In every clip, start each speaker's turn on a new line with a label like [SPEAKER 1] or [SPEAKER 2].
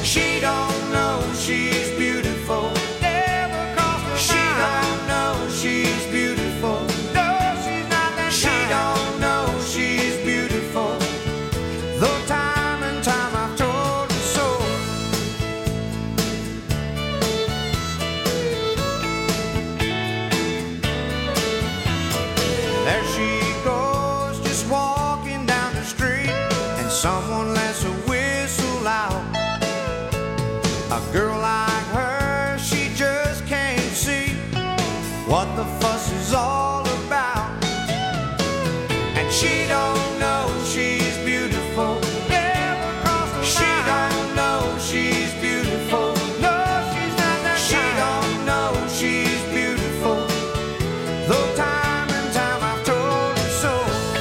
[SPEAKER 1] She don't know she's beautiful. Never crossed her mind. She don't know she's beautiful. No, she's not that she kind. Don't know she's beautiful. Though time and time I've told her so. There she goes, just walking down the street, and someone lets a whistle out. A girl like her, she just can't see what the fuss is all about. And she don't know she's beautiful. Never crossed her mind. She don't know she's beautiful. No, she's not that she kind. Don't know she's beautiful. Though time and time I've told her so.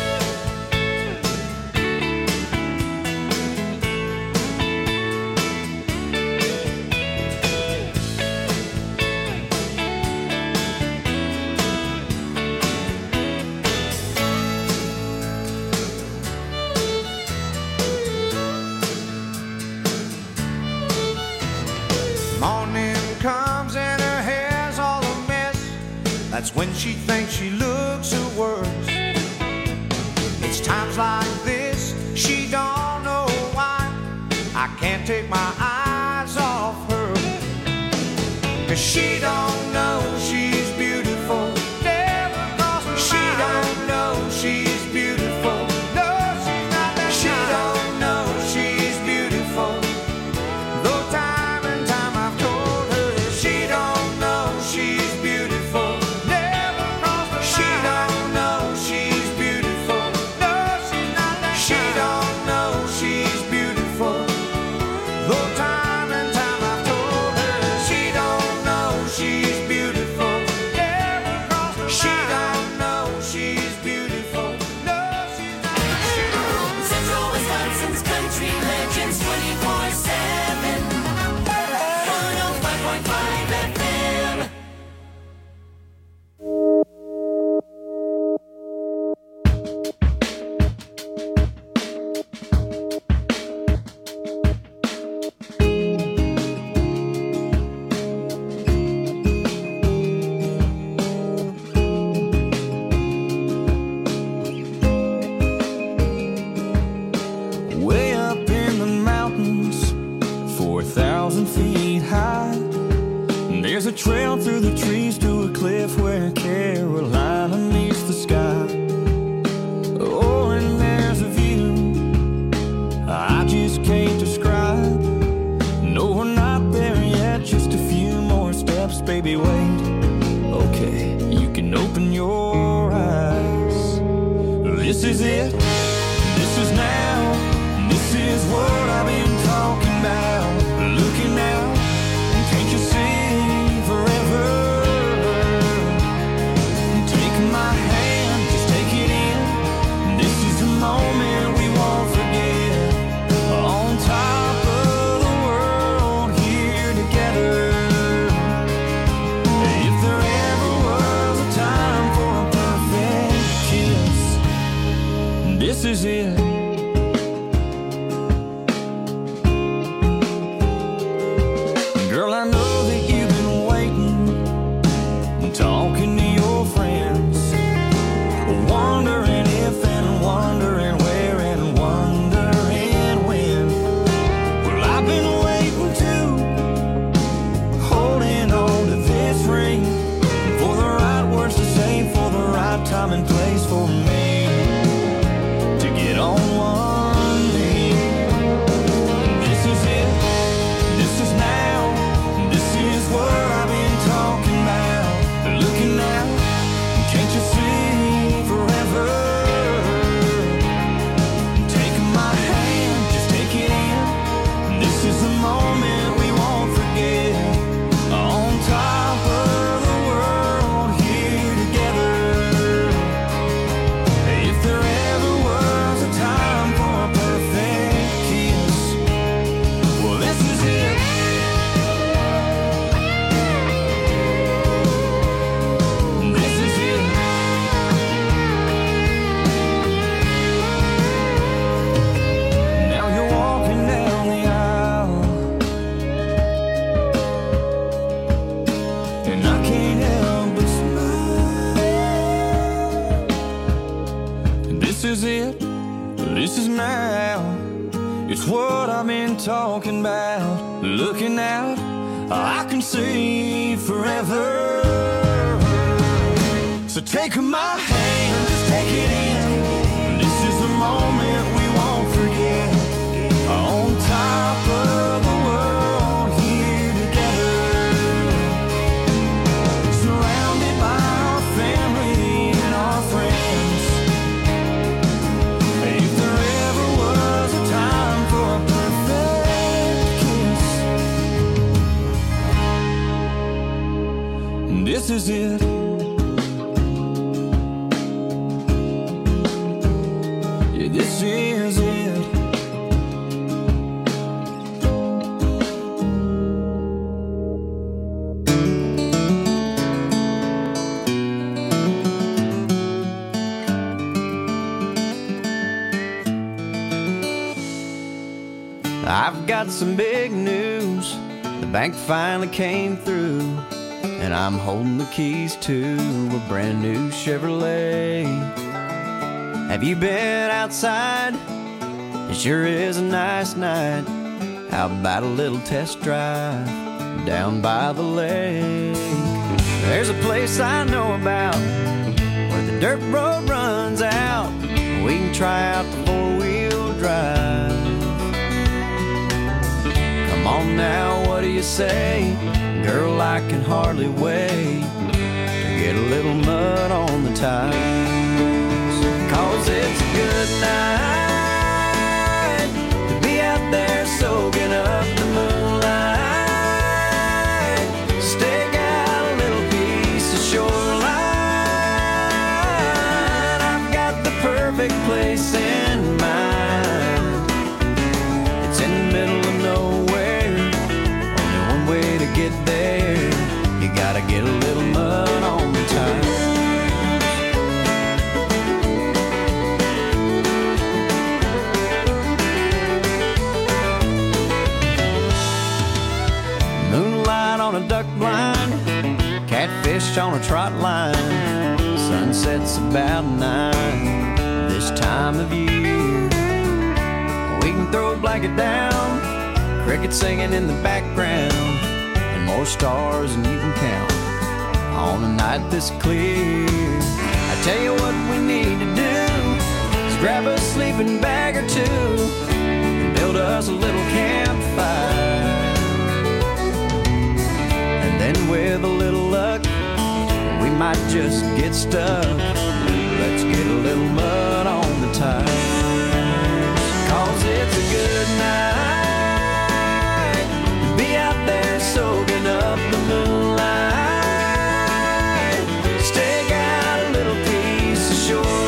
[SPEAKER 1] Morning comes and her hair's all a mess. That's when she thinks she looks her worst. It's times like this, she don't know why I can't take my eyes off her. 'Cause she don't know she's beautiful. Never crossed her mind. She don't know she's beautiful. No, she's not that she kind. Don't know she's beautiful. Though time and time I've told her she don't know she's beautiful. Never crossed her mind. She don't know she's beautiful. No, she's not that she kind. Don't know she's beautiful. Though time and time I've told her she don't know she's beautiful. Never crossed her mind. She don't know she's beautiful. No, she's not that she kind.
[SPEAKER 2] Central Wisconsin's country legends 24/7. 105.5 FM.
[SPEAKER 3] Way up in the mountains, 4,000 feet high, there's a trail through the trees to a cliff where Carolina meets the sky. Oh, and there's a view I just can't describe. No, we're not there yet, just a few more steps, baby, wait. Okay, you can open your eyes. This is it. This is now, this is what I've been talking about. Looking out, can't you see forever? Take my hand, just take it in. This is the moment we won't forget. On top of the world, here together. If there ever was a time for a perfect kiss, talking about. Looking out, I can see forever. So take my hand, just take it in. This is the moment we won't forget. On top of the world, here together, surrounded by our family and our friends. If there ever was a time for a perfect kiss, this is it. Yeah, this is it. I've got some big news. The bank finally came through, and I'm holding the keys to a brand new Chevrolet. Have you been outside? It sure is a nice night. How about a little test drive down by the lake? There's a place I know about where the dirt road runs out. We can try out the four-wheel drive. Come on now, what do you say? Girl, I can hardly wait to get a little mud on the tires. 'Cause it's a good night to be out there soaking up the moonlight. Stake out a little piece of shoreline. I've got the perfect place in mind. It's in the middle of nowhere. Only one way to get there. You gotta get a little mud on the tires. On a duck blind, catfish on a trot line. Sunset's about 9 this time of year. We can throw a blanket down, crickets singing in the background, and more stars than you can count on a night this clear. I tell you what we need to do is grab a sleeping bag or two and build us a little campfire. Then with a little luck, we might just get stuck. Let's get a little mud on the tires. 'Cause it's a good night to be out there soaking up the moonlight. Stake out a little piece of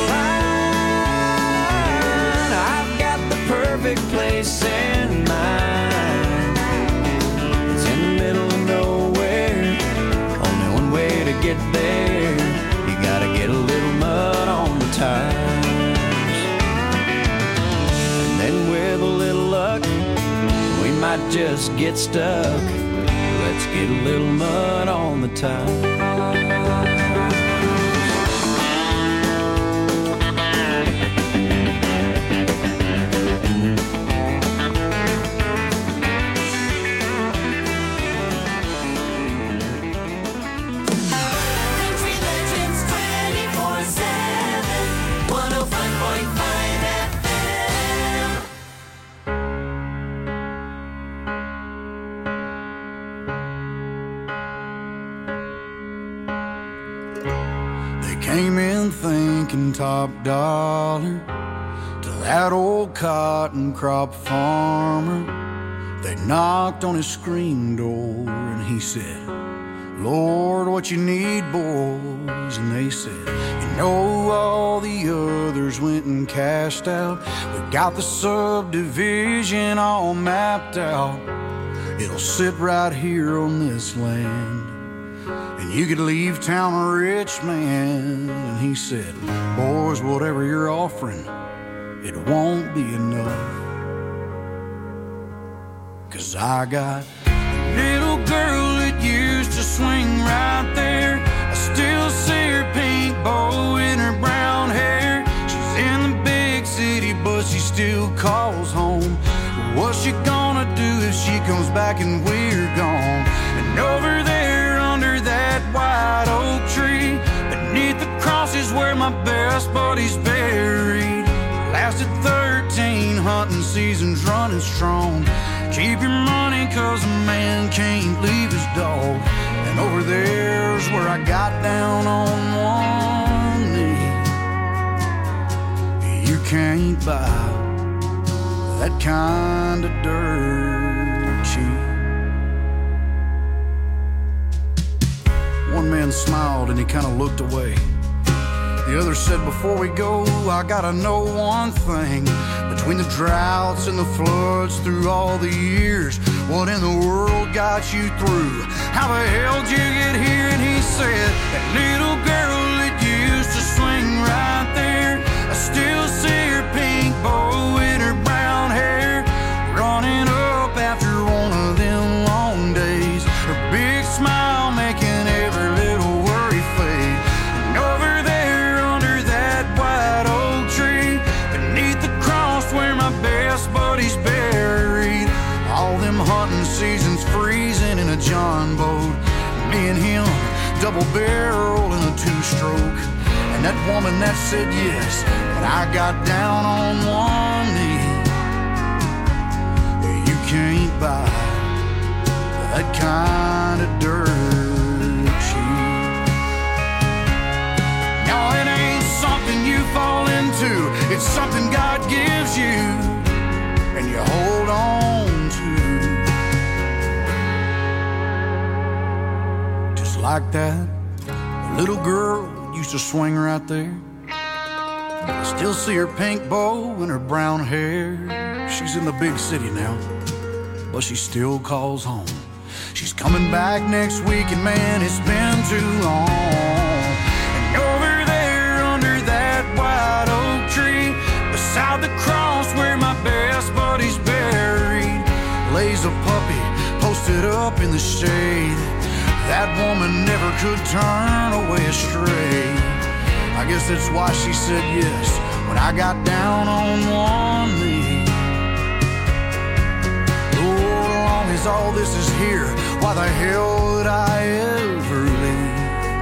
[SPEAKER 3] shoreline. I've got the perfect place in mind. It's in the middle of nowhere. To get there, you gotta get a little mud on the tires. And then with a little luck, we might just get stuck. Let's get a little mud on the tires.
[SPEAKER 1] Came in thinking top dollar to that old cotton crop farmer. They knocked on his screen door and he said, Lord, what you need, boys? And they said, you know, all the others went and cashed out. We got the subdivision all mapped out. It'll sit right here on this land. And you could leave town a rich man. And he said, boys, whatever you're offering, it won't be enough. 'Cause I got a little girl that used to swing right there. I still see her pink bow in her brown hair. She's in the big city, but she still calls home. What's she gonna she comes back and we're gone. And over there under that white oak tree, beneath the cross is where my best buddy's buried. Lasted 13 hunting seasons running strong. Keep your money 'cause a man can't leave his dog. And over there's where I got down on one knee. You can't buy that kind of dirt cheap. One man smiled and he kind of looked away. The other said, before we go, I gotta know one thing. Between the droughts and the floods through all the years, what in the world got you through? How the hell did you get here? And he said, that little girl that used to swing right there, I still see her pink bow in her brown hair, running up after one of them long days, her big smile making every little worry fade. And over there under that white oak tree, beneath the cross where my best buddy's buried, all them hunting seasons freezing in a John boat, me and him double barrel in a two-stroke. And that woman that said yes, but I got down on one knee. You can't buy that kind of dirt cheap. No, it ain't something you fall into, it's something God gives you and you hold on to. Just like that little girl used to swing right there. I still see her pink bow and her brown hair. She's in the big city now, but she still calls home. She's coming back next week, and man, it's been too long. And over there under that white oak tree, beside the cross where my best buddy's buried, lays a puppy posted up in the shade. That woman never could turn away astray. I guess that's why she said yes when I got down on one knee. Oh, as long as all this is here, why the hell would I ever leave?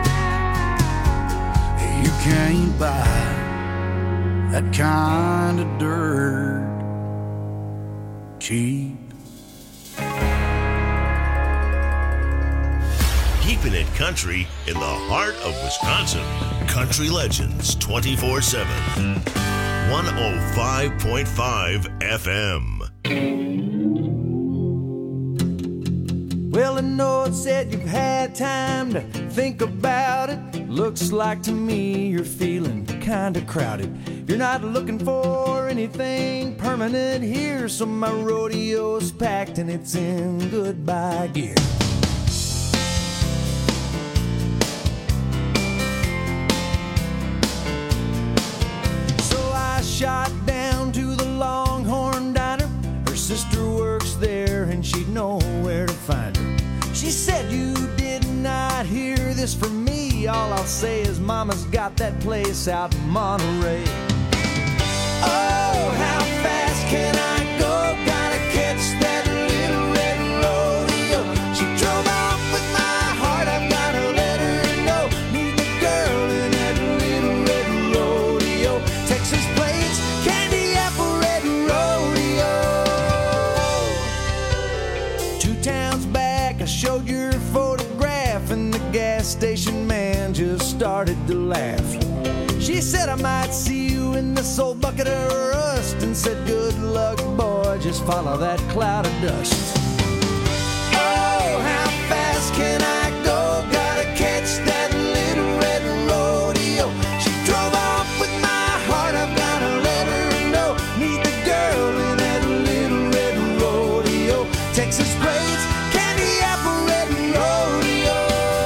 [SPEAKER 1] You can't buy that kind of dirt cheap.
[SPEAKER 4] Keeping it country in the heart of Wisconsin. Country Legends 24/7. 105.5 FM.
[SPEAKER 5] Well, I know it said you've had time to think about it. Looks like to me you're feeling kinda crowded. You're not looking for anything permanent here, so my rodeo's packed and it's in goodbye gear. Shot down to the Longhorn Diner. Her sister works there and she'd know where to find her. She said, you did not hear this from me. All I'll say is mama's got that place out in Monterey. Oh, how fast can I go? Gotta catch that little red rodeo. She drove off with my heart, I've gotta let her know. Meet the girl in that little red rodeo. Texas plates, candy apple red rodeo. 2 towns back I showed your photograph, and the gas station man just started to laugh. She said I might see you in this old bucket of rust, and said good luck boy, just follow that cloud of dust. Oh, how fast can I go? Gotta catch that little red rodeo. She drove off with my heart, I've gotta let her know. Meet the girl in that little red rodeo. Texas braids, candy apple red rodeo.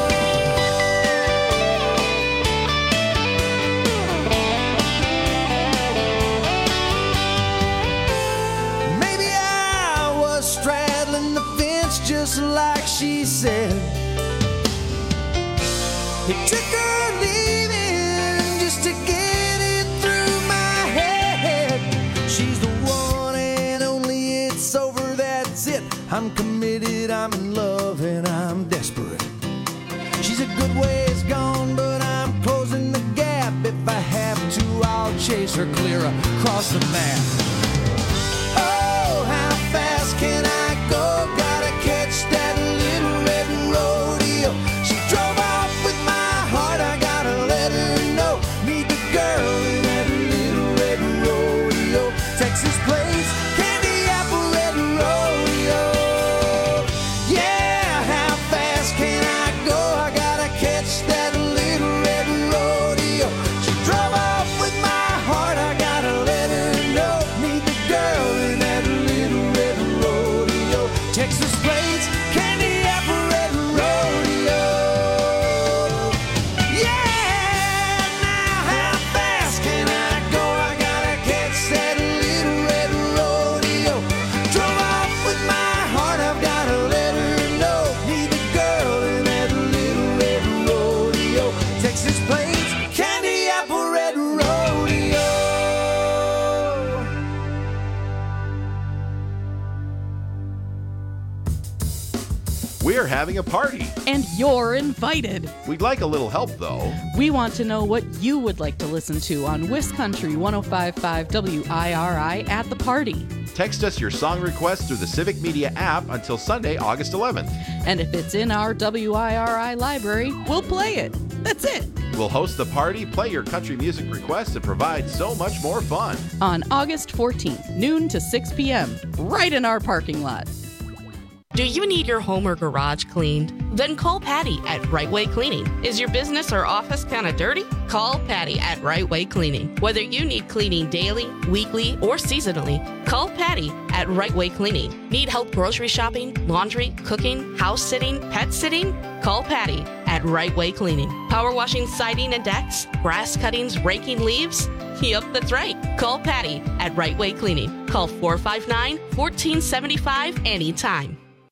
[SPEAKER 5] Maybe I was straddling the fence just like she said. It took her leaving just to get it through my head. She's the one and only, it's over, that's it. I'm committed, I'm in love, and I'm desperate. She's a good ways gone, but I'm closing the gap. If I have to, I'll chase her clear across the map. Oh, how fast can I go? Gotta catch that little red rodeo. She drove off with my heart, I gotta let her know. Meet the girl in that little red rodeo. Texas Plains, Candy Apple Red Rodeo. Yeah, how fast can I go? I gotta catch that little red rodeo. She drove off with my heart, I gotta let her know. Meet the girl in that little red rodeo. Texas Plains, Candy Apple Red Rodeo. Yeah, now how fast can I go? I gotta catch that little red rodeo. Drove off with my heart, I've gotta let her know. Meet the girl in that little red rodeo. Texas Plains, Candy Apple Red Rodeo.
[SPEAKER 6] We're having a party.
[SPEAKER 7] And you're invited.
[SPEAKER 6] We'd like a little help, though.
[SPEAKER 7] We want to know what you would like to listen to on Wiss Country 105.5 WIRI at the party.
[SPEAKER 6] Text us your song request through the Civic Media app until Sunday, August 11th.
[SPEAKER 7] And if it's in our WIRI library, we'll play it. That's it.
[SPEAKER 6] We'll host the party, play your country music requests, and provide so much more fun.
[SPEAKER 7] On August 14th, noon to 6 p.m., right in our parking lot.
[SPEAKER 8] Do you need your home or garage cleaned? Then call Patty at Right Way Cleaning. Is your business or office kind of dirty? Call Patty at Right Way Cleaning. Whether you need cleaning daily, weekly, or seasonally, call Patty at Right Way Cleaning. Need help grocery shopping, laundry, cooking, house sitting, pet sitting? Call Patty at Right Way Cleaning. Power washing siding and decks, grass cuttings, raking leaves? Yep, that's right. Call Patty at Right Way Cleaning. Call 459-1475 anytime.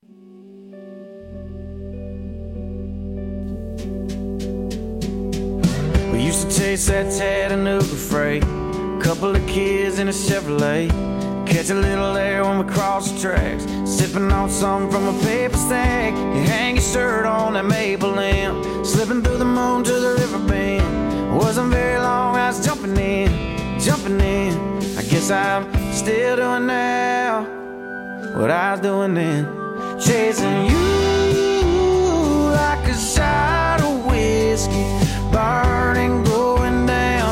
[SPEAKER 5] We used to chase that Chattanooga freight, couple of kids in a Chevrolet, catch a little air when we cross the tracks, sipping on something from a paper stack. You hang your shirt on that maple limb, slipping through the moon to the river bend. Wasn't very long, I was jumping in. I guess I'm still doing now what I was doing then, chasing you like a shot of whiskey. Burning, going down,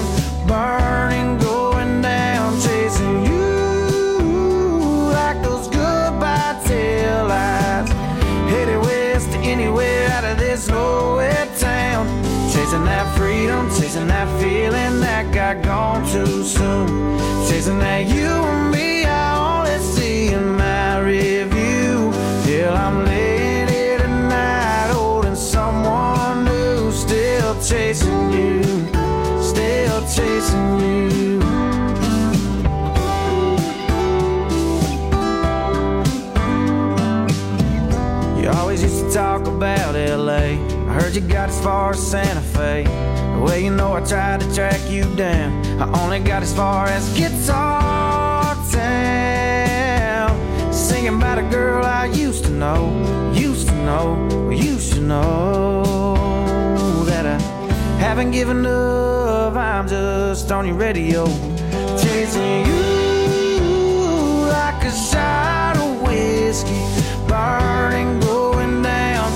[SPEAKER 5] chasing you like those goodbye tail lights. Headed west to anywhere out of this nowhere town. Chasing that freedom, chasing that feeling that got gone too soon. Chasing that you and me, I only see in my review. Till I'm laying here tonight, holding someone new, still chasing you, still chasing you. You always used to talk about LA. I heard you got as far as Santa Fe. Well, you know I tried to track you down. I only got as far as Guitar Town, singing about a girl I used to know that I haven't given up. I'm just on your radio, chasing you like a shot of whiskey. Burning, going down,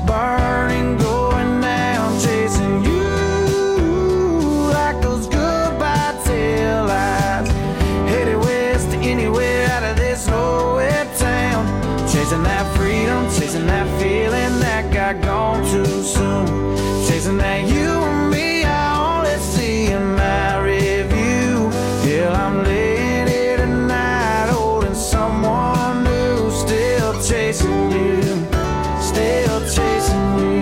[SPEAKER 5] chasing you like those goodbye tail lights. Headed west to anywhere out of this nowhere town. Chasing that freedom, chasing that feeling that got gone too soon. Chasing that you and me, I only see in my review. Till I'm laying here tonight, holding someone new, still chasing you, still chasing you.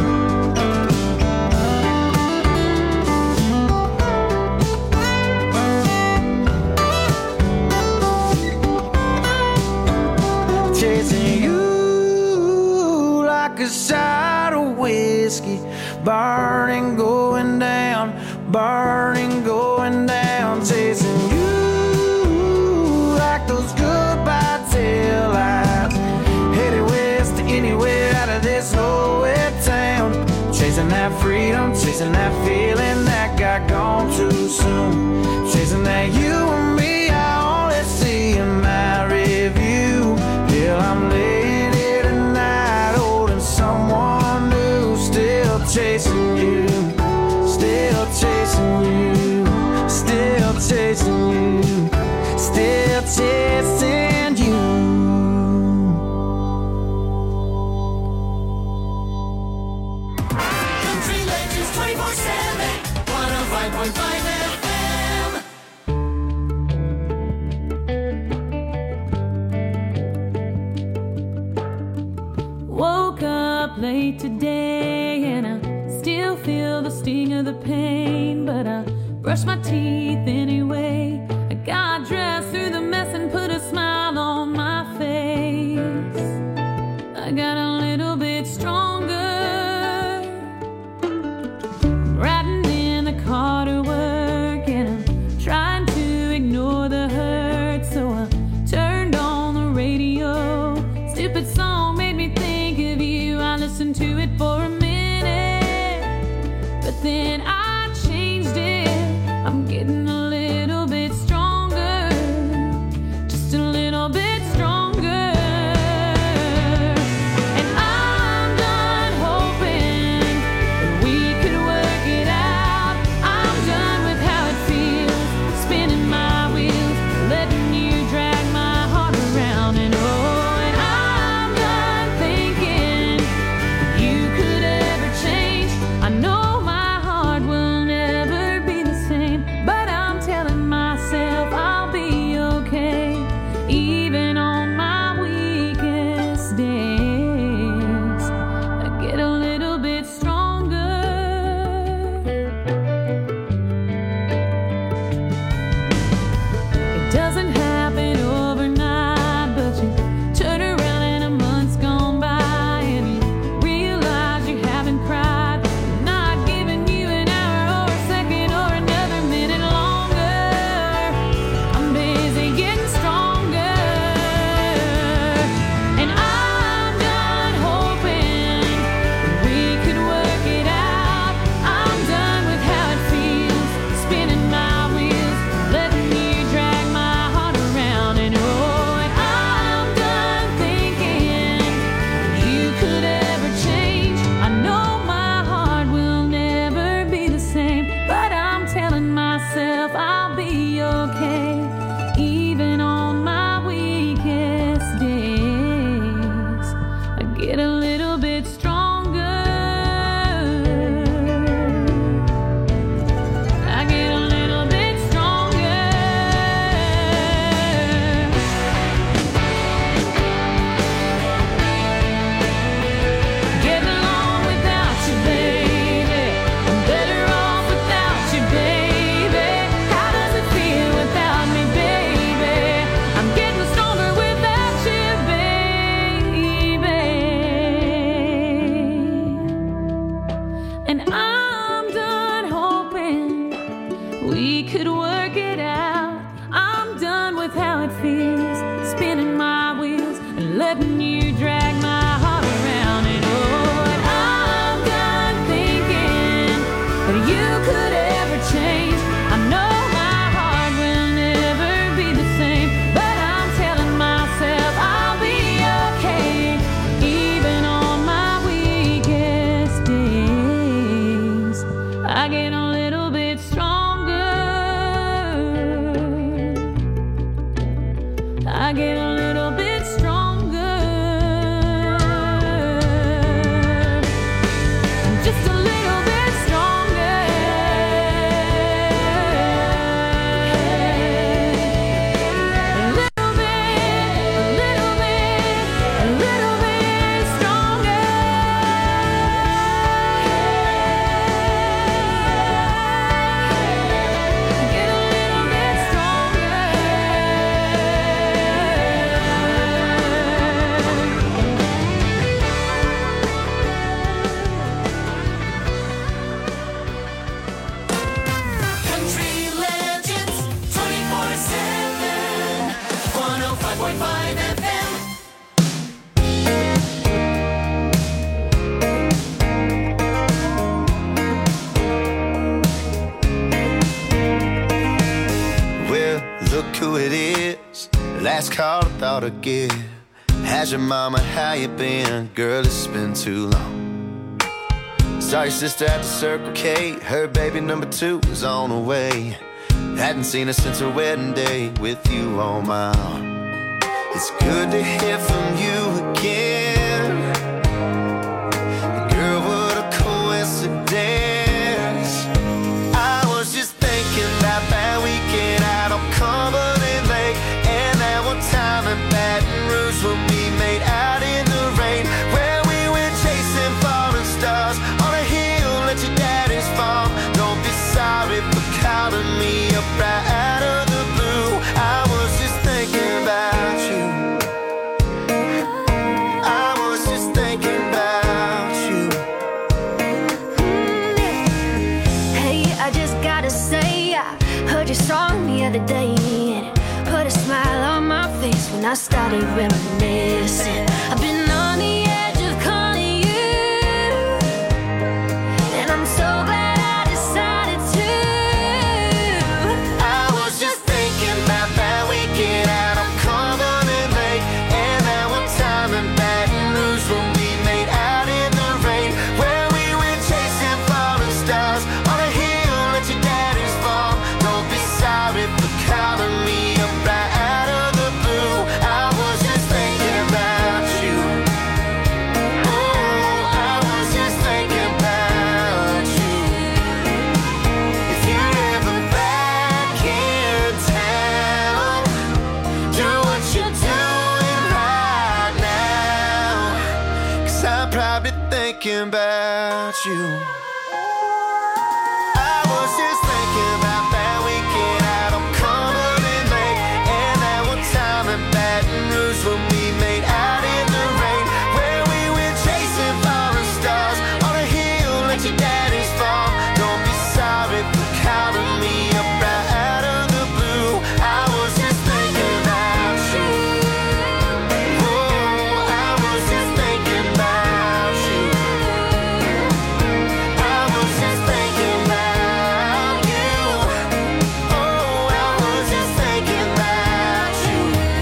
[SPEAKER 5] Chasing you like a shot of whiskey. Burning, going down, chasing you like those goodbye tail lights. anywhere out of this nowhere town. Chasing that freedom, chasing that feeling that got gone too soon. Chasing that you and me, I only see in my review. Till I'm laying here tonight, holding someone new. Still chasing you, still chasing you, still chasing you, still chasing you.
[SPEAKER 2] Country Legends 24/7, 105.5 FM.
[SPEAKER 9] Woke up late today and I still feel the sting of the pain, but I brushed my teeth anyway. I got dressed through the mess and put a smile on my face. I got a little bit stronger. I'm riding in the car to work and I'm trying to ignore the hurt, so I turned on the radio. Stupid song made me think of you. I listened to it for a minute, but then I changed it. I'm getting a little bit stronger, just a little bit stronger. And I'm done hoping that we could work it out. I'm done with how it feels, spinning my wheels, letting you drag my heart around. And oh, and I'm done thinking you could ever change. I know my heart will never be the same, but I'm telling myself I'll be okay, even on my weakest days. I get a little bit stronger. It doesn't happen overnight, but you turn around and a month's gone by and you realize you haven't cried. I'm not giving you an hour or a second or another minute longer. I'm busy getting stronger. And I'm done hoping that we could work it out. I'm done with how it feels, spinning my wheels, letting you drag my heart around. And oh, and I'm done thinking you could ever change. I know my heart will never be the same, but I'm telling myself I'll be okay, even on my weakest days. I get a little bit stronger. I get a little bit stronger. Getting along without you, baby. I'm better off without you, baby. How does it feel without me, baby? I'm getting stronger without you, baby.
[SPEAKER 10] to give. How's your mama, how you been? Girl, it's been too long. Saw your sister at the Circle K. Her baby number 2 is on the way. Hadn't seen her since her wedding day with you on my arm. It's good to hear from you again. Girl, what a coincidence. I was just thinking about that weekend out on Cumberland Lake, and that one time in Baton Rouge when we made out in the rain, where we went chasing falling stars on a hill at your daddy's farm. Don't be sorry for calling me up right out of the blue. I was just thinking about you. I was just thinking about you.
[SPEAKER 11] Hey, I just gotta say, I heard your song the other day, and it put a smile on my face when I started reminiscing. I've been on the edge of calling you, and I'm so glad I decided to.
[SPEAKER 10] I was just thinking about that weekend out on Cumberland Lake, and that one time in Baton Rouge when we made out in the rain, where we went chasing falling stars on a hill at your daddy's farm. Don't be sorry for calling me up right out of the blue. I was just thinking about you. Oh, I was just thinking about you. If you're ever back in town, do what you're doing right now, 'cause I'm probably thinking about you. I was just thinking about that weekend out on Cumberland Lake, and that one time in Baton Rouge when we made out in the rain, where we went chasing falling stars on a hill at your daddy's farm. Don't be sorry for calling me up right out of the blue. I was just thinking about you. Oh, I was just thinking about you. I was just thinking about you. Oh, I was just thinking about you.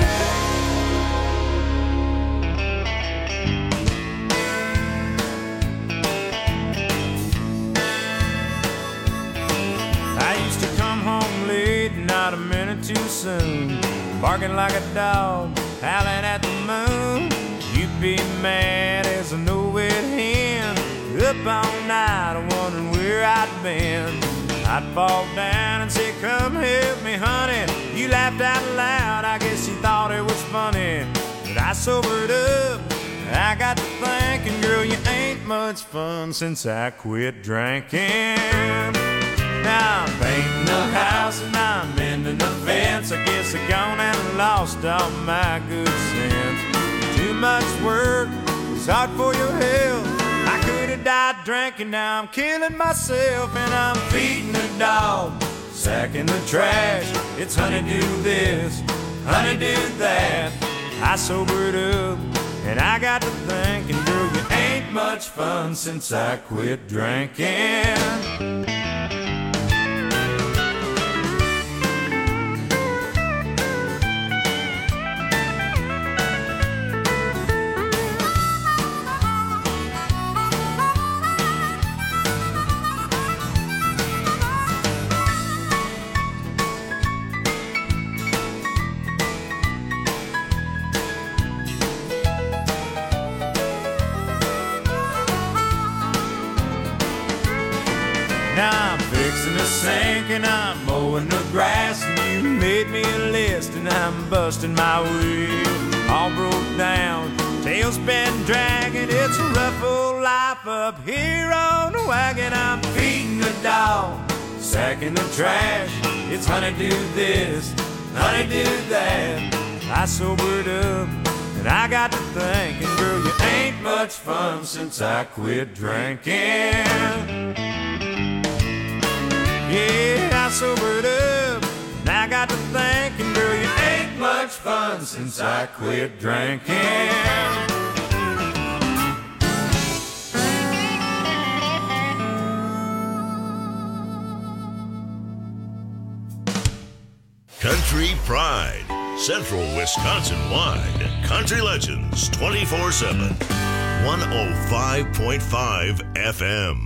[SPEAKER 3] I used to come home late, not a minute too soon, barking like a dog, howling at the moon. You'd be mad as a no-wet hen, up all night wondering where I'd been. I'd fall down and say, come help me, honey. You laughed out loud, I guess you thought it was funny. But I sobered up, I got to thinking, girl, you ain't much fun since I quit drinking. Now I'm painting the house and I'm mending the fence. I guess I gone and lost all my good sense. Too much work, it's hard for your health. I could have died drinking, now I'm killing myself. And I'm feeding the dog, sacking the trash. It's honey do this, honey do that. I sobered up and I got to thinking, girl, you ain't much fun since I quit drinking. Now I'm fixing the sink and I'm mowing the grass, and you made me a list and I'm busting my wheel. All broke down, tail's been dragging. It's a rough old life up here on the wagon. I'm feeding the dog, sacking the trash. It's honey do this, honey do that. I sobered up and I got to thinking, girl, you ain't much fun since I quit drinking. Yeah, I sobered up, and I got to thinking, girl, you ain't much fun since I quit drinking.
[SPEAKER 4] Country Pride, Central Wisconsin-wide. Country Legends 24/7. 105.5 FM.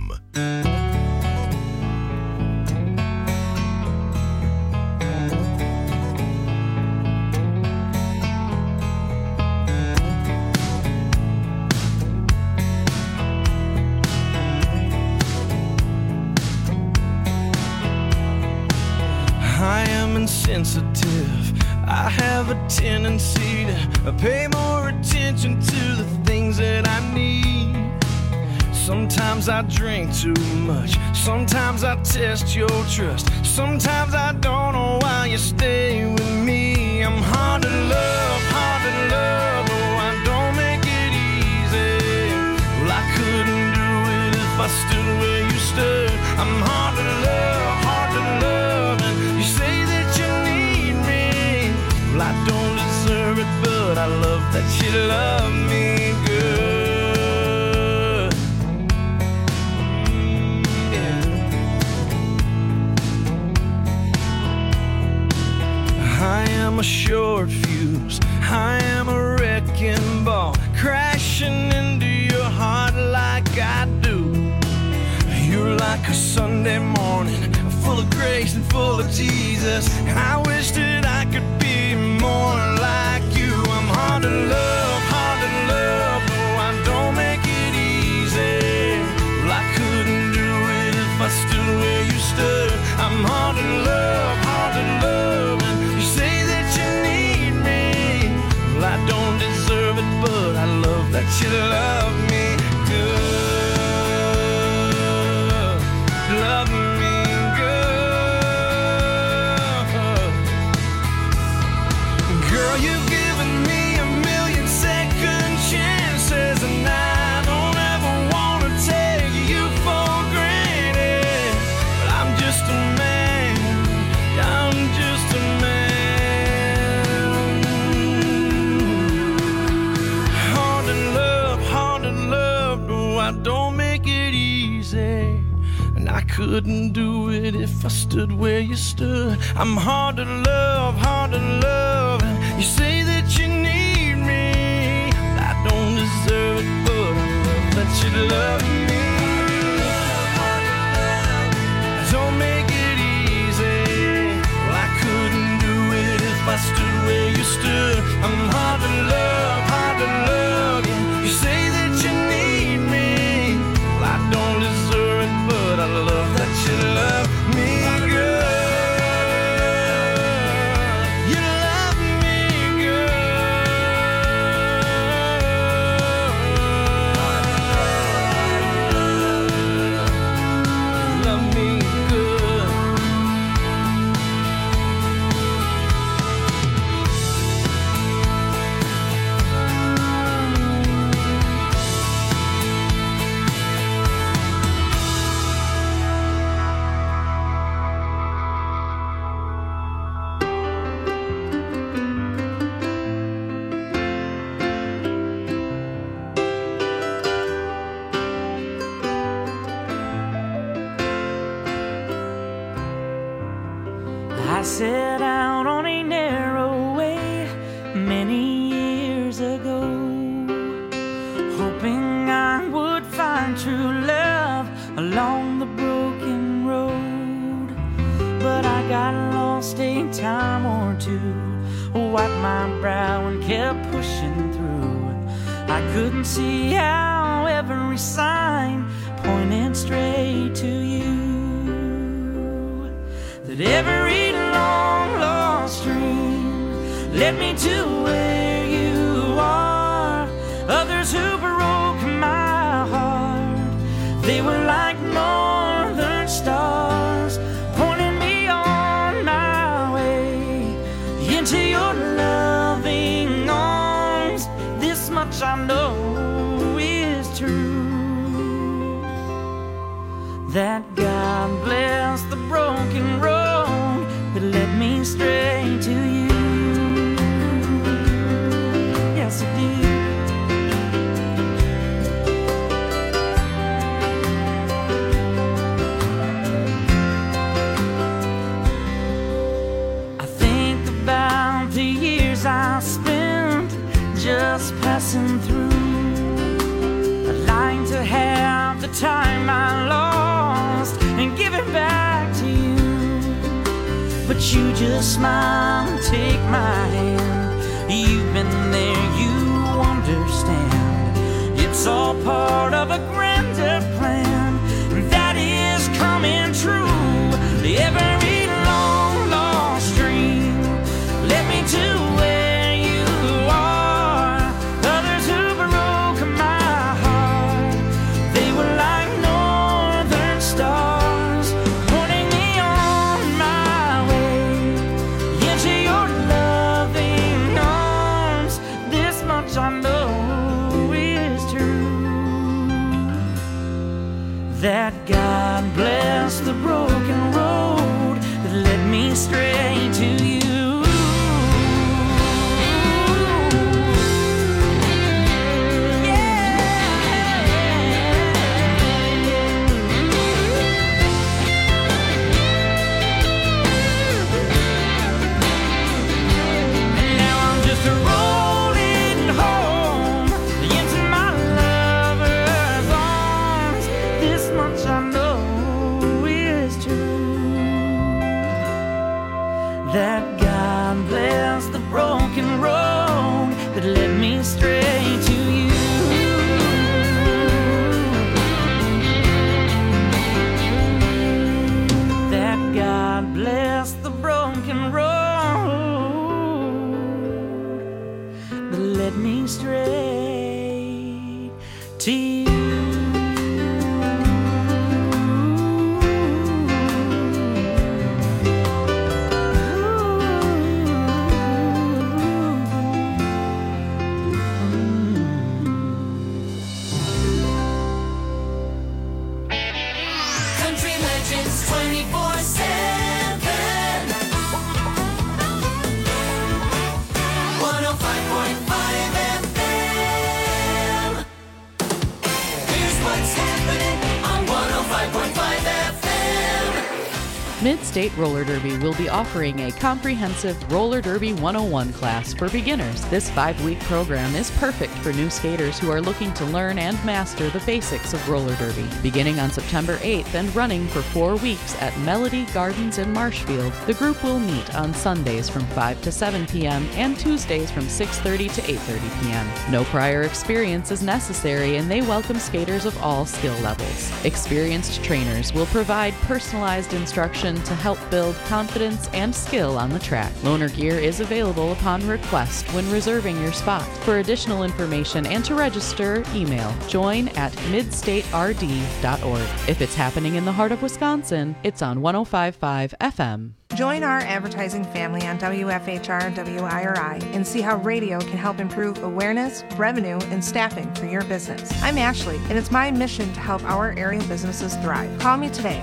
[SPEAKER 5] I am insensitive. I have a tendency to pay more attention to the things that I need. Sometimes I drink too much. Sometimes I test your trust. Sometimes I don't know why you stay with me. I'm hard to love, oh, I don't make it easy. Well, I couldn't do it if I stood where you stood. I'm hard to love, and you say that you need me. Well, I don't deserve it, but I love that you love me good. I am a short fuse, I am a wrecking ball, crashing into your heart like I do. You're like a Sunday morning, full of grace and full of Jesus. I wish that I could be more like you. I'm hard to love, oh, I don't make it easy. Well, I couldn't do it if I stood where you stood. I'm hard to love, and you say that you need me. Well, I don't deserve it, but I love that you love me good. Love me good. Girl, you've given me a million second chances, and I don't ever want to take you for granted. But I'm just a man, I'm just a man. Hard to love, no, I don't make it easy. And I couldn't do it if I stood where you stood. I'm hard to love, and you say that you need me. I don't deserve it, but I love that you love me. Don't make it easy. Well, I couldn't do it if I stood where you stood. I'm hard to love, yeah. You say that you need me. Well, I don't deserve it, but I love that you love me good. You love me good. Love me good.
[SPEAKER 12] I set out on a narrow way many years ago, hoping I would find true love along the broken road. But I got lost a time or two, wiped my brow and kept pushing through. I couldn't see how every sign pointed straight to you. That every long lost dream led me to where you are. Others who broke my heart, they were like northern stars, pointing me on my way into your loving arms. This much I know is true, that God bless the broken road that led me straight to you. Yes, it did. I think about the years trying to have the time I lost and give it back to you. But you just smile and take my hand. You've been there, you understand. It's all part of a grander plan that is coming true. Every long lost dream led me to where you are. Others who broke my heart, they were like northern stars, pointing me on my way into your loving arms. This much I know is true, that God bless the broken road that led me straight to you. That God bless the broken road that led me straight to you. That God bless the broken road that led me straight to you.
[SPEAKER 7] Mid-State Roller Derby will be offering a comprehensive Roller Derby 101 class for beginners. This 5-week program is perfect for new skaters who are looking to learn and master the basics of roller derby. Beginning on September 8th and running for 4 weeks at Melody Gardens in Marshfield, the group will meet on Sundays from 5 to 7 p.m. and Tuesdays from 6:30 to 8:30 p.m. No prior experience is necessary, and they welcome skaters of all skill levels. Experienced trainers will provide personalized instruction to help build confidence and skill on the track. Loaner gear is available upon request when reserving your spot. For additional information and to register, email join@midstaterd.org. If it's happening in the heart of Wisconsin, it's on 105.5 FM.
[SPEAKER 13] Join our advertising family on WFHR WIRI and see how radio can help improve awareness, revenue, and staffing for your business. I'm Ashley, and it's my mission to help our area businesses thrive. Call me today,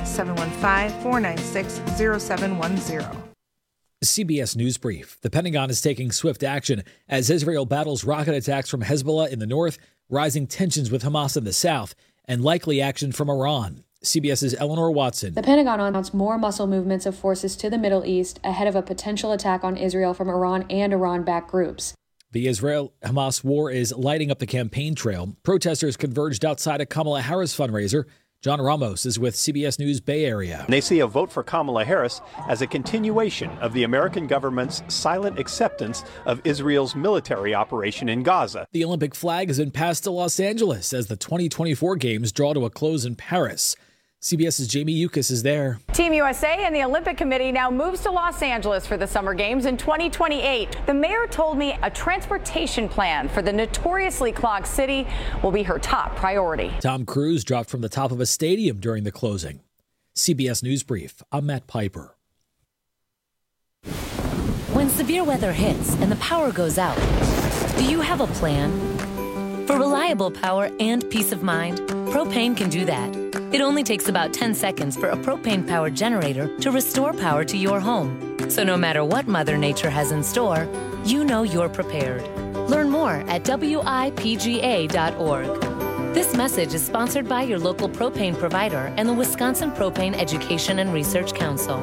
[SPEAKER 13] 715-496-0710.
[SPEAKER 14] CBS News Brief. The Pentagon is taking swift action as Israel battles rocket attacks from Hezbollah in the north, rising tensions with Hamas in the south, and likely action from Iran. CBS's Eleanor Watson.
[SPEAKER 15] The Pentagon announced more muscle movements of forces to the Middle East ahead of a potential attack on Israel from Iran and Iran-backed groups.
[SPEAKER 14] The Israel-Hamas war is lighting up the campaign trail. Protesters converged outside a Kamala Harris fundraiser. John Ramos is with CBS News Bay Area.
[SPEAKER 16] They see a vote for Kamala Harris as a continuation of the American government's silent acceptance of Israel's military operation in Gaza.
[SPEAKER 14] The Olympic flag has been passed to Los Angeles as the 2024 Games draw to a close in Paris. CBS's Jamie Yukas is there.
[SPEAKER 17] Team USA and the Olympic Committee now moves to Los Angeles for the Summer Games in 2028. The mayor told me a transportation plan for the notoriously clogged city will be her top priority.
[SPEAKER 14] Tom Cruise dropped from the top of a stadium during the closing. CBS News Brief, I'm Matt Piper.
[SPEAKER 18] When severe weather hits and the power goes out, do you have a plan? For reliable power and peace of mind, Propane can do that. It only takes about 10 seconds for a propane-powered generator to restore power to your home. So no matter what Mother Nature has in store, you know you're prepared. Learn more at WIPGA.org. This message is sponsored by your local propane provider and the Wisconsin Propane Education and Research Council.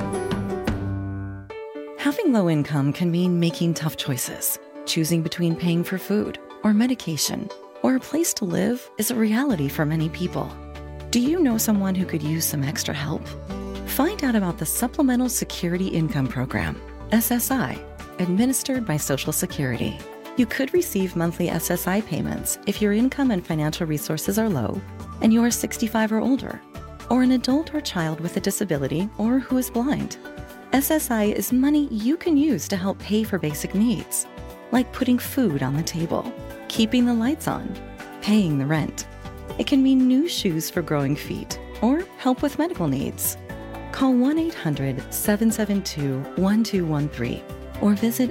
[SPEAKER 19] Having low income can mean making tough choices, choosing between paying for food or medication or a place to live is a reality for many people. Do you know someone who could use some extra help? Find out about the Supplemental Security Income Program, SSI, administered by Social Security. You could receive monthly SSI payments if your income and financial resources are low and you are 65 or older, or an adult or child with a disability or who is blind. SSI is money you can use to help pay for basic needs, like putting food on the table, keeping the lights on, paying the rent. It can mean new shoes for growing feet or help with medical needs. Call 1-800-772-1213 or visit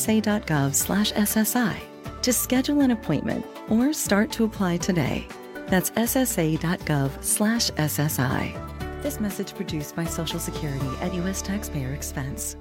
[SPEAKER 19] ssa.gov/SSI to schedule an appointment or start to apply today. That's ssa.gov/SSI. This message produced by Social Security at U.S. taxpayer expense.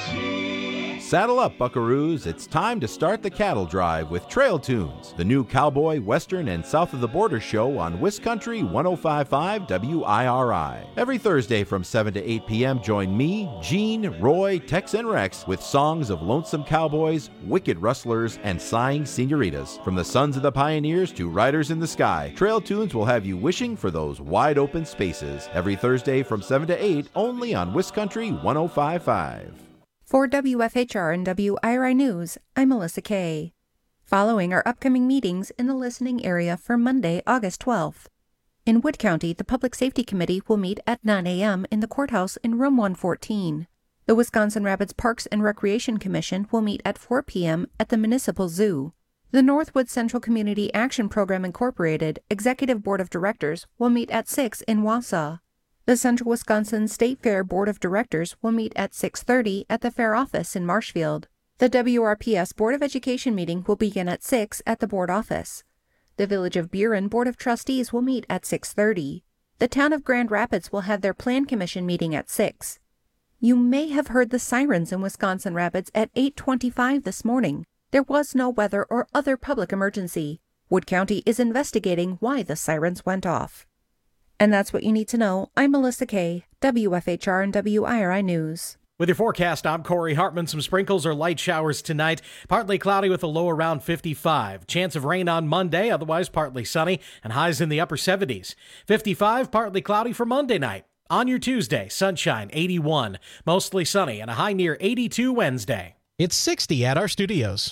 [SPEAKER 6] Saddle up, buckaroos. It's time to start the cattle drive with Trail Tunes, the new cowboy, western, and south of the border show on Wiscountry 105.5 WIRI. Every Thursday from 7 to 8 p.m., join me, Gene, Roy, Tex, and Rex with songs of lonesome cowboys, wicked rustlers, and sighing senoritas. From the sons of the pioneers to riders in the sky, Trail Tunes will have you wishing for those wide open spaces. Every Thursday from 7 to 8, only on Wiscountry 105.5.
[SPEAKER 13] For WFHR and WIRI News, I'm Melissa Kay. Following our upcoming meetings in the listening area for Monday, August 12th. In Wood County, the Public Safety Committee will meet at 9 a.m. in the courthouse in Room 114. The Wisconsin Rapids Parks and Recreation Commission will meet at 4 p.m. at the Municipal Zoo. The Northwood Central Community Action Program Incorporated Executive Board of Directors will meet at 6 in Wausau. The Central Wisconsin State Fair Board of Directors will meet at 6:30 at the Fair Office in Marshfield. The WRPS Board of Education meeting will begin at 6 at the Board Office. The Village of Buren Board of Trustees will meet at 6:30. The Town of Grand Rapids will have their Plan Commission meeting at 6. You may have heard the sirens in Wisconsin Rapids at 8:25 this morning. There was no weather or other public emergency. Wood County is investigating why the sirens went off. And that's what you need to know. I'm Melissa Kay, WFHR and WIRI News.
[SPEAKER 20] With your forecast, I'm Corey Hartman. Some sprinkles or light showers tonight. Partly cloudy with a low around 55. Chance of rain on Monday, otherwise partly sunny, and highs in the upper 70s. 55, partly cloudy for Monday night. On your Tuesday, sunshine, 81. Mostly sunny, and a high near 82 Wednesday.
[SPEAKER 21] It's 60 at our studios.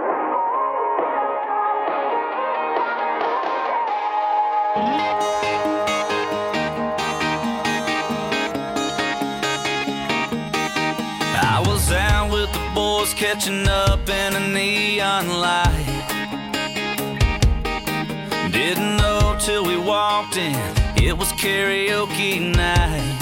[SPEAKER 3] I was out with the boys catching up in a neon light. Didn't know till we walked in, it was karaoke night.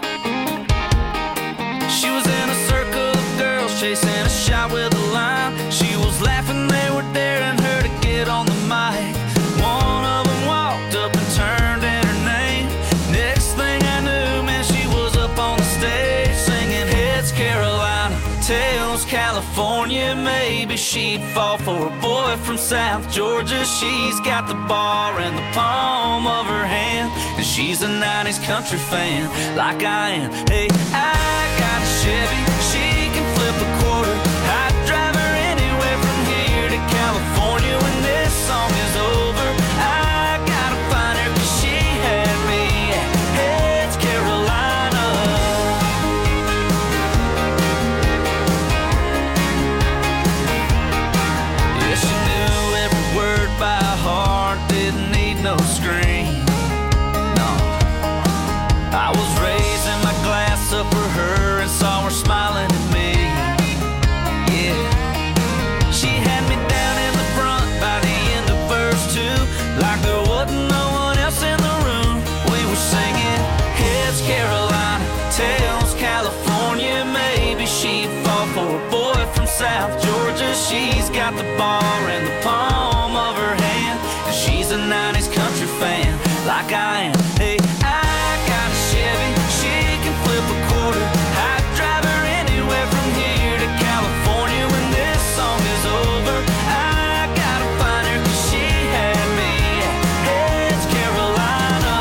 [SPEAKER 3] She was in a circle of girls chasing a shot with a line. She was laughing, they were daring her to get on the mic. One of them walked up and turned in her name. Next thing I knew, man, she was up on the stage singing Heads Carolina, Tails California. Maybe she'd fall for a boy from South Georgia. She's got the bar in the palm of her hand, and she's a 90s country fan like I am. Hey, I got a Chevy, she can flip a quarter. I'd drive her anywhere from here to California. When this song is over, I gotta find her, 'cause she had me at Heads Carolina. Yeah, she knew every word by heart, didn't need no screen. No, I was raising my glass up for her and saw her smiling at me. Yeah, she had me down in the front by the end of verse 2, like there wasn't no one else in the room. We were singing Heads Carolina, Tails California. Maybe she'd fall for a boy from South Georgia. She's got the bar in the palm of her hand, and she's a 90s country fan like I am. Hey, I got a Chevy, she can flip a quarter. I'd drive her anywhere from here to California. When this song is over, I gotta find her, 'cause she had me at Heads Carolina.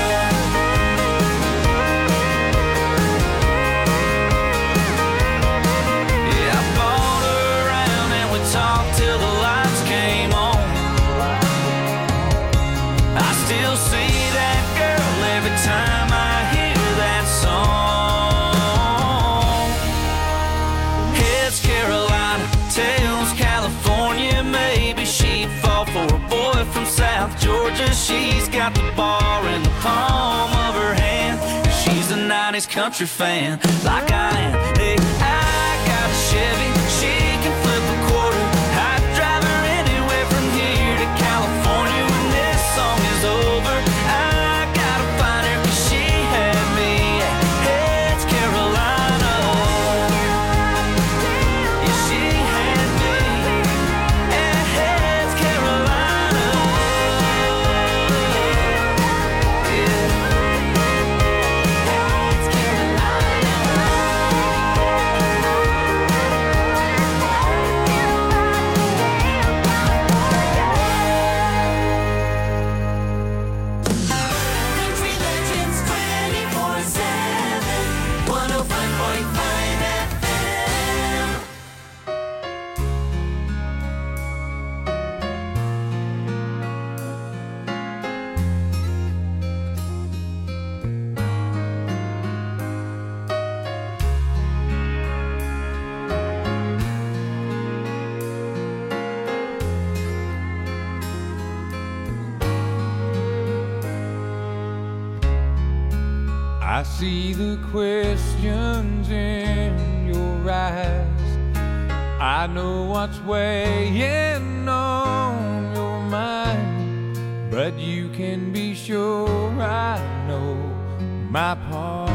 [SPEAKER 3] Yeah, I bought her around and we talked till the lights came on. time I hear that song. Heads Carolina, tails California. Maybe she'd fall for a boy from South Georgia. She's got the bar in the palm of her hand. She's a 90s country fan, like I am. Hey, I got a Chevy, she can flip a quarter. I'd drive her anywhere from here to California. When this song is over, I gotta find her 'cause she had me at Heads Carolina. Yeah, she had me at Heads Carolina. Yeah. Heads
[SPEAKER 2] Country Legends 24/7, 105.5 FM.
[SPEAKER 3] I see the questions in your eyes. I know what's weighing on your mind, but you can be sure I know my part.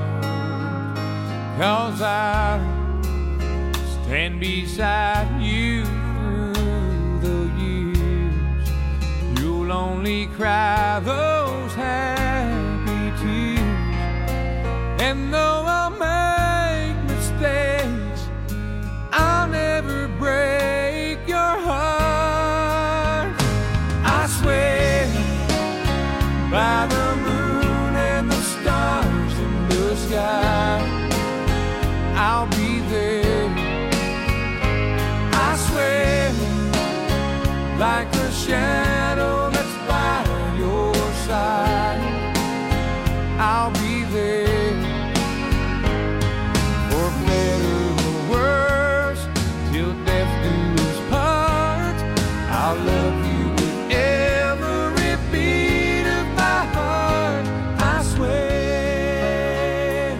[SPEAKER 3] 'Cause I stand beside you through the years. You'll only cry those happy tears. And though I'll make mistakes, I'll never break your heart. I swear by the moon and the stars in the sky, I'll be there. I swear like a shadow that's by your side, I'll be there. For better or worse, till death do us part, I'll love you with every beat of my heart. I swear.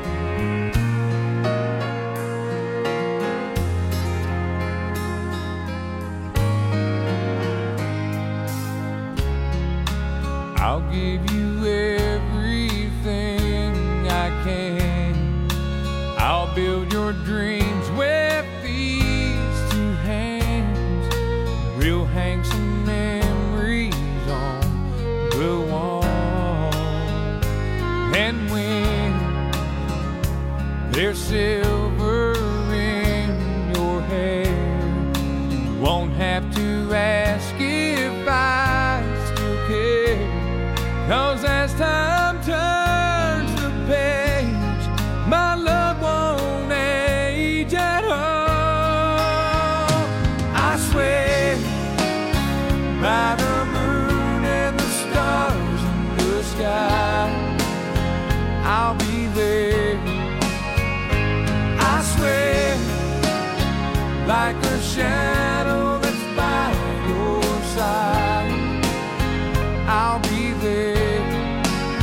[SPEAKER 3] I'll give you everything I can. I'll build your dreams with these two hands. We'll hang some memories on the wall. And when there's silver in your hair, you won't have to ask if I still care. 'Cause as time turns the page, my love won't age at all. I swear by the moon and the stars in the sky, I'll be there. I swear like a shadow that's by your side, I'll be there.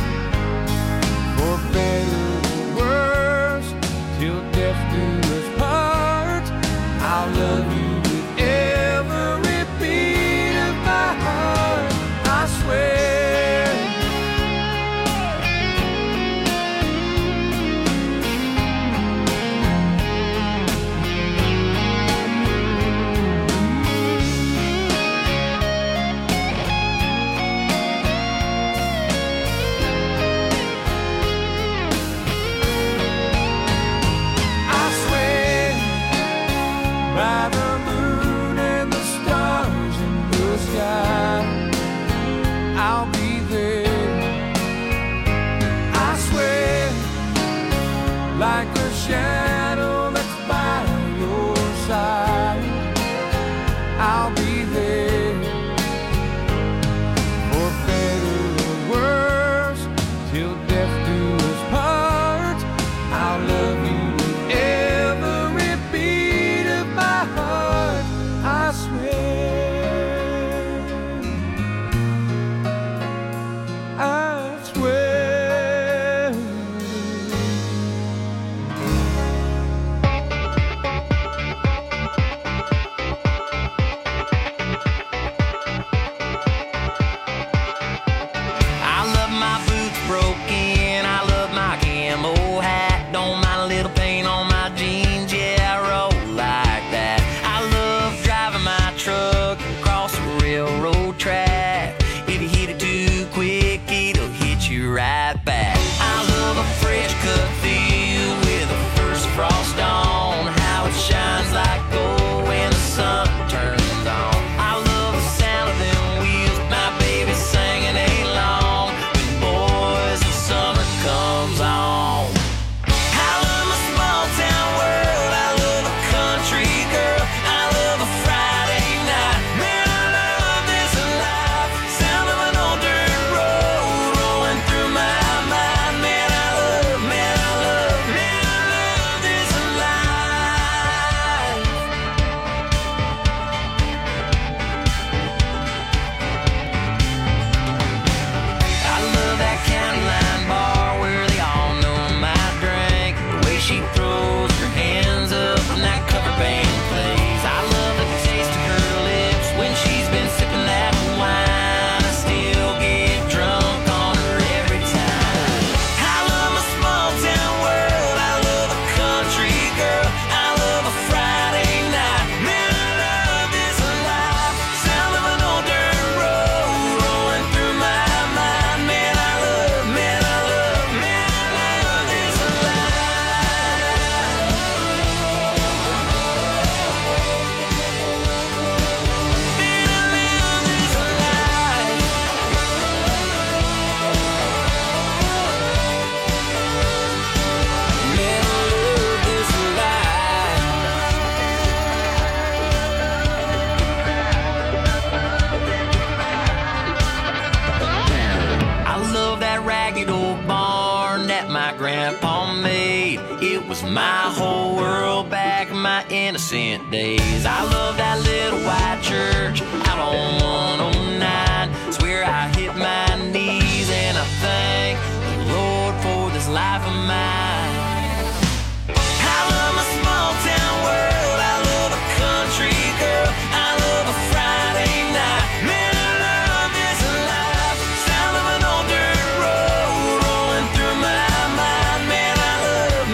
[SPEAKER 1] ragged old barn that my grandpa made. It was my whole world back in my innocent days. I love that little white church out on 109. It's where I hit my knees and I thank the Lord for this life of mine. I love my small town world. I love a country girl. I love a Friday night. Man, I love this life. Sound of an old dirt road rolling through my mind. Man, I love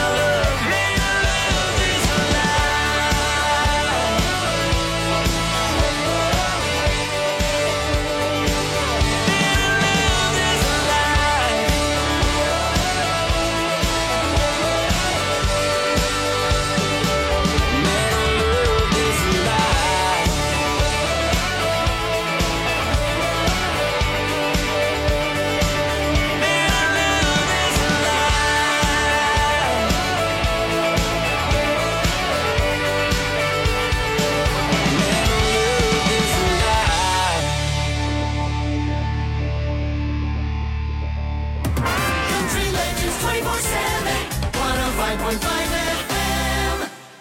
[SPEAKER 1] this life.
[SPEAKER 2] Country Legends 24/7, 105.5 FM.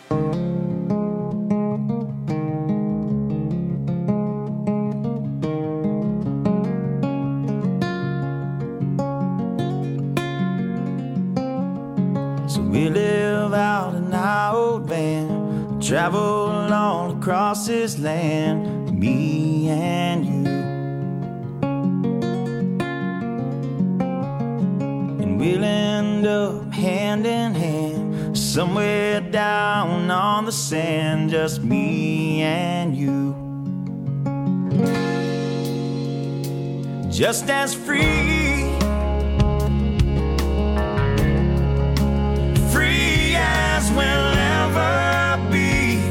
[SPEAKER 5] So we live out in our old van, travel all across this land, me and you. And we'll end up hand in hand, somewhere down on the sand, just me and you. Just as free, free as we'll ever be.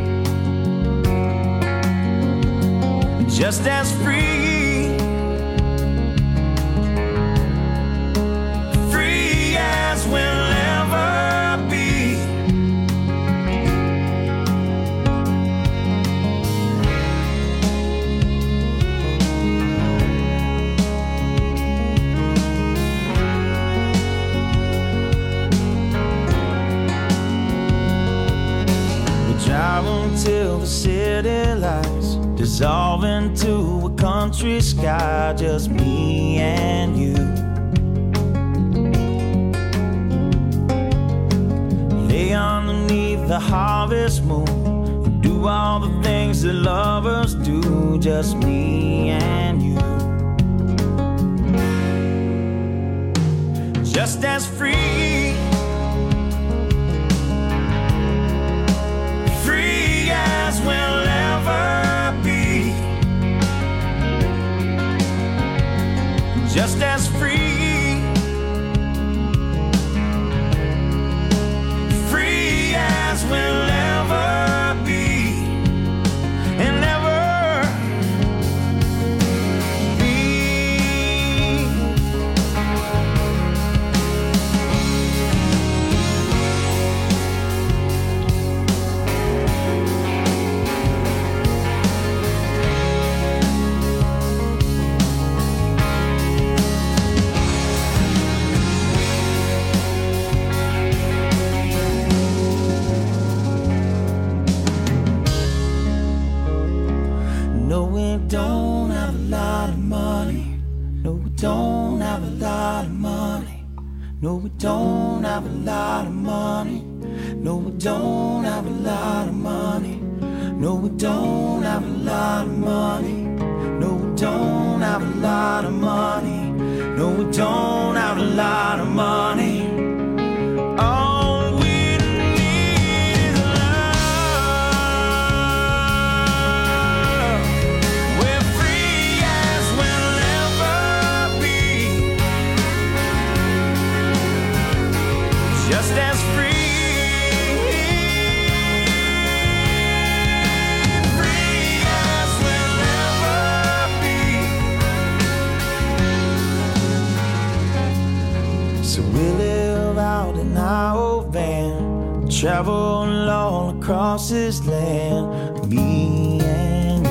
[SPEAKER 5] Just as free, free as we'll ever be. Drive until the city lights dissolve into a country sky, just me and you. Lay underneath the harvest moon, do all the things that lovers do, just me and you. Just as free, free as we'll ever be. Just as free, free as we'll ever be. And ever be. No, we don't have a lot of money. No, we don't have a lot of money. No, we don't have a lot of money. No, we don't have a lot of money. No, we don't have a lot of money. No, we don't have a lot of money. No, we don't have a lot of money. All we need is love. We're free as we'll ever be. Just as free. Free as we'll ever be. So we live out in our old van, travel all across this land, me and you.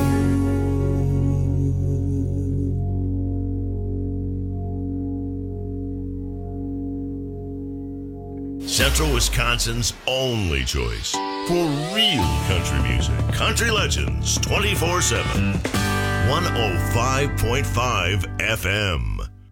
[SPEAKER 4] Central Wisconsin's only choice for real country music. Country Legends 24/7. 105.5 FM.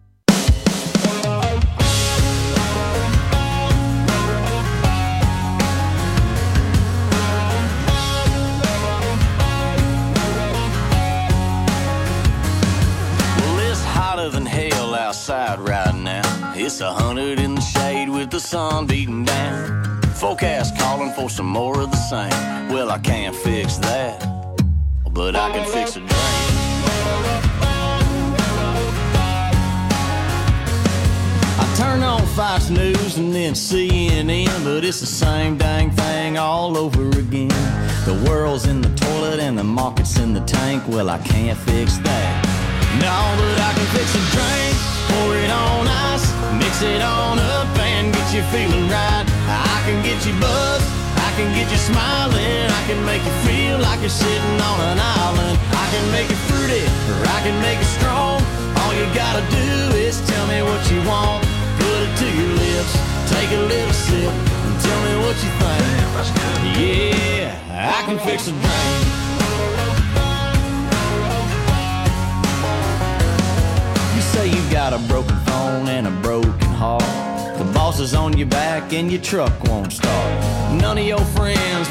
[SPEAKER 1] Well, it's hotter than hell outside right now. It's 100 in the shade with the sun beating down. Forecast calling for some more of the same. Well, I can't fix that, but I can fix a drink. I turn on Fox News and then CNN, but it's the same dang thing all over again. The world's in the toilet and the market's in the tank. Well, I can't fix that. No, but I can fix a drink. Pour it on ice, mix it on up and get you feeling right. I can get you buzzed, I can get you smiling. I can make you feel like you're sitting on an island. I can make it fruity, or I can make it strong. All you gotta do is tell me what you want. Put it to your lips, take a little sip, and tell me what you think. Yeah, I can fix a drink. Say you got a broken phone and a broken heart. The boss is on your back and your truck won't start. None of your friends